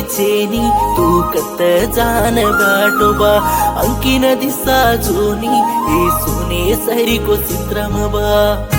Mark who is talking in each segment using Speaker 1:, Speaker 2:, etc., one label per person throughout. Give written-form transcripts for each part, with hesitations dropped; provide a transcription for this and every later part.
Speaker 1: चेनी तू कत जान बाटोबा अंकिन दिसा जोनी ए सोने सरी को चित्रमबा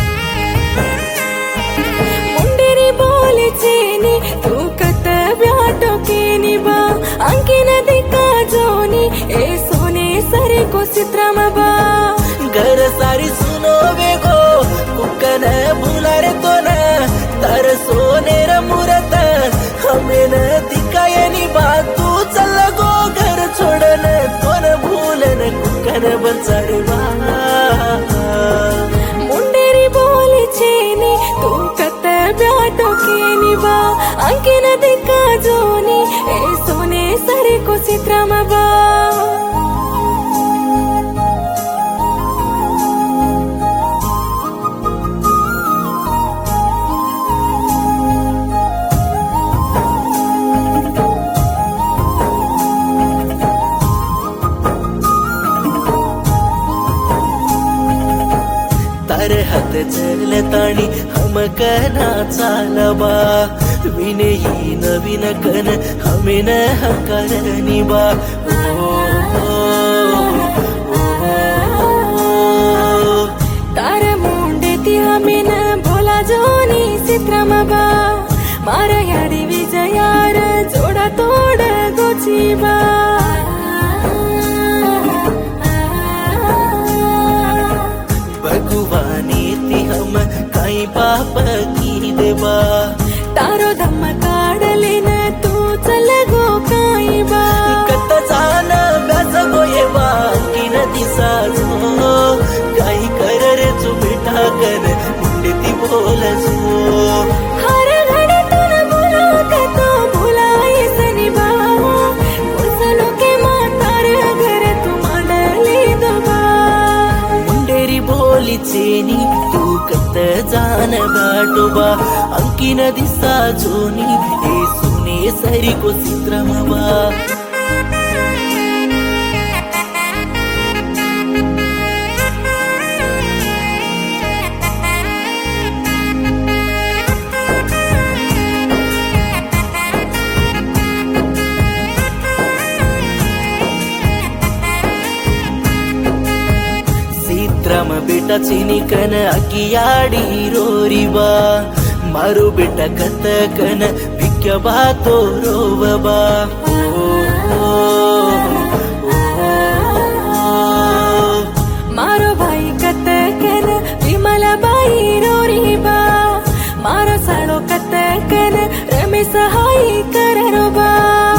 Speaker 2: मुंडेरी बोली चेनी तू कत ब्याटो केनी बा अंकिन दिका जोनी ए सोने सरी को चित्रमबा
Speaker 1: घर सारी सुनो बेगो कुकन भूलारे तो न तर सोने मूरत हमें न दिखायनी बात तू चल गो घर छोड़न तो न भूलन कुकन बचारे बा
Speaker 2: मुंडेरी बोली चेनी तू कत ब्याटो केनी बा अंकिन दिका जोनी ए सोने सरी को चित्रमबा
Speaker 1: तार हात चलताणी हम कना चालबा विने ही नवीन कन हमें न हकारनी बा
Speaker 2: तार मुंडे ती हमें न भोला जोनी चित्रमबा मार यारी विजयार जोड़ा तोड़ गोचीबा
Speaker 1: भगवानी ती हम काई पाप की देबा
Speaker 2: तारो धम्म काढले न तू चल गो काई बा
Speaker 1: कत जान व्याज गो ये बा की दिसा जो काई कर रे तू बेटा कर मुंडे ती बोल जो
Speaker 2: हर घड़ी तू न भूलो के तो भुलाई सनी बा कुसलो के मातार घर तू मांडली दबा
Speaker 1: मुंडेरी बोली चेनी तू कत जान बाटोबा अंकिन दिसा जोनी ए सुने सरी को चित्रमबा चित्रम बेटा चीनी कन अकियाड़ी रोरीबा मारू बेटा कत कन भिक्य बातो रोवबा
Speaker 2: मारो भाई कत कन विमल बाई रोरीबा मारो साड़ो कत कन रमेश हाई कररोबा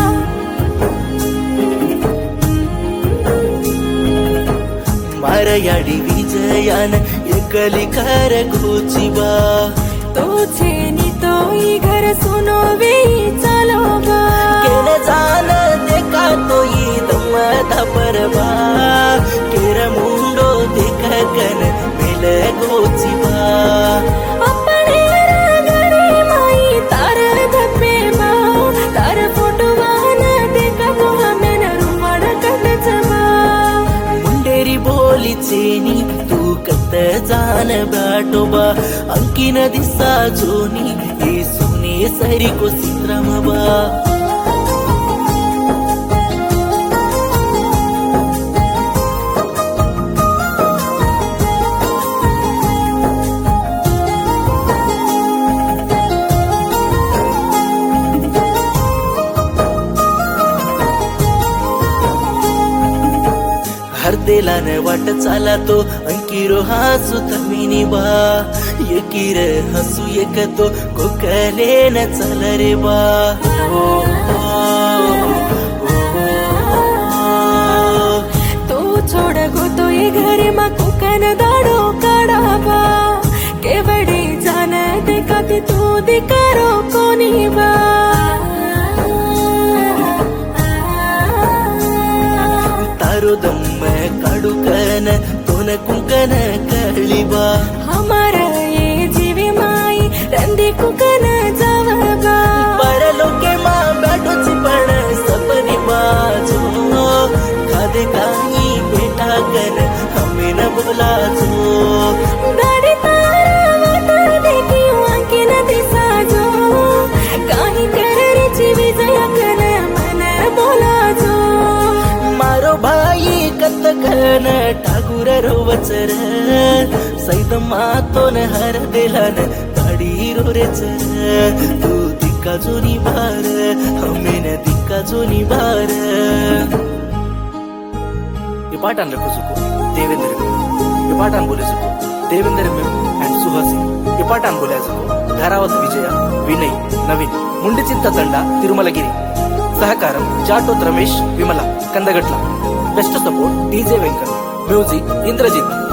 Speaker 1: मारयाडी विजयान एकली कर घोचीबा
Speaker 2: तो छेनी तो ई घर सुनो वे चलो बा
Speaker 1: केन जान देखा तो ये दम परबा केर मुंडो देख कन मिल घोचीबा
Speaker 2: अपने घरे माई तार धपे बा तार फोटो वान देखा तो हमें न रुवाड़ कट जबा
Speaker 1: मुंडेरी बोली चेनी तू कत जान बाटोबा अंकिन दिसा जोनी ए सुने सरी को चित्रमबा हर दिलान वाट चाला तो अंकिरो हासु तमिनी बा यकीर हसू एक तो कोकले न चल रे बा
Speaker 2: तो छोड़ गो तो ये घरे मा कोकन दाड़ो काढाबा केवड़ी जान देखा ती तू दिकारो कोनी बा
Speaker 1: तारो दम काडू कन तोन कुंकन कळीबा
Speaker 2: हमारा ये जीवी माई रंदी कुकन जावबा
Speaker 1: पर लोके मा बैठो चिपण सपनी बाजो खादे काही बेटा कन हमें न बोला जो
Speaker 2: गाड़ी तारा वाट देखी अंकिन दिसा जो काही कर रे जीवी जया कन
Speaker 1: ಕನ ಠಾಕೂರ ರೋವಚರ ಸೈದ ಮಾತೋನ ಹರ ದೇಲನ ಗಾಡಿರೋ ರೆಚರ तू दिक्का जो निभार हमें न दिक्का जो निभार ये पाठान रखो सुको देवेंद्र ये पाठान बोले सुको देवेंद्र में एंड सुहासी ये पाठान बोले सुको धारावत विजय विनय नवीन मुंडिचिंत ತಂಡ ತಿರುಮಲಗಿರಿ ಸಹಕಾರಂ Jatoth Ramesh Vimala Kandagatla best support DJ Venkat music Indrajit